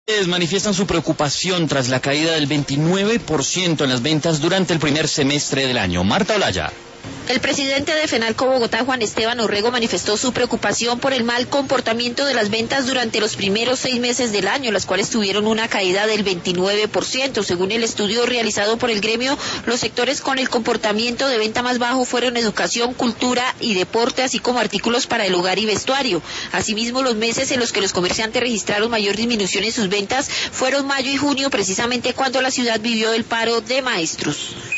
Manifiestan su preocupación tras la caída del 29% en las ventas durante el primer semestre del año. Marta Olaya. El presidente de FENALCO Bogotá, Juan Esteban Orrego, manifestó su preocupación por el mal comportamiento de las ventas durante los primeros 6 meses del año, las cuales tuvieron una caída del 29%. Según el estudio realizado por el gremio, los sectores con el comportamiento de venta más bajo fueron educación, cultura y deporte, así como artículos para el hogar y vestuario. Asimismo, los meses en los que los comerciantes registraron mayor disminución en sus ventas fueron mayo y junio, precisamente cuando la ciudad vivió el paro de maestros.